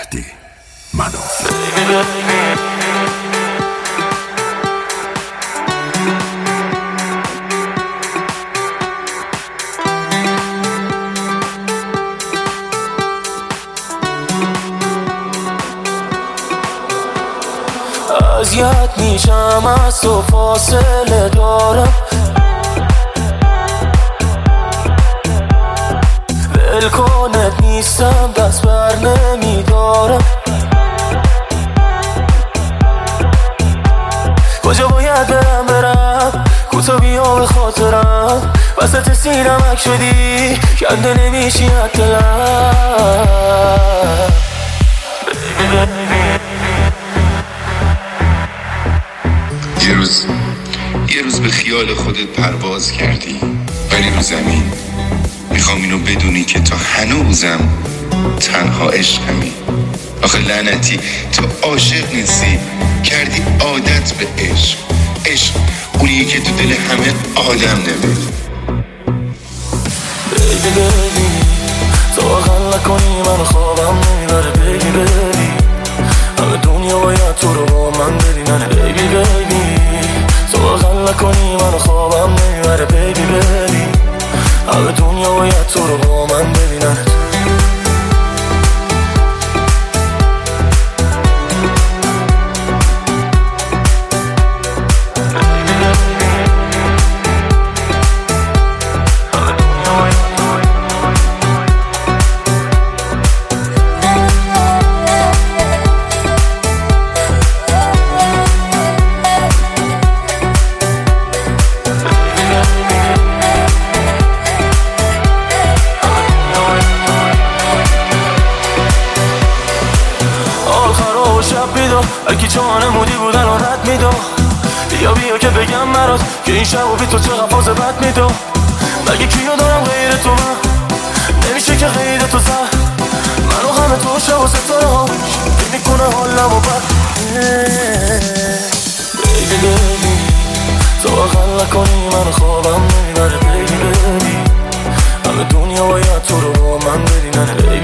مهدی منوف. اذیت میشم از تو فاصله دارم، ولکنت نیستم دست بر نمیدارم. کجا باید برم کوتا بیا به خاطرم، وسط سینم اک شدی کنده نمیشی از دلم. یه روز به خیال خودت پرواز کردی ولی رو زمین. میخوام اینو بدونی که تا هنوزم تنها عشقمی. آخه لعنتی تو عاشق نیستی، کردی عادت به عشق. عشق اونیه که تو دل همه آدم نوید. بیبی بیبی تو واقعا نکنی من خوابم نمیبره. بیبی بیبی همه دنیا باید تو رو با من ببینن. بیبی بیبی تو واقعا نکنی من خوابم نمیبره. بیبی بیبی همه دنیا باید تو رو با من ببینن. اگه چانه مودی بودن و رد میدم. بیا که بگم مراد که این شب و بی تو چقدر فاز بد میدم. مگه کیو دارم غیر تو؟ من نمیشه که غیر تو زد منو همه تو شب و ستاره ها میکنه حالم و بد. بیبی بیبی تو واقعا نکنی من خوابم نمیبره. بیبی بیبی همه دنیا باید تو رو با من ببینن.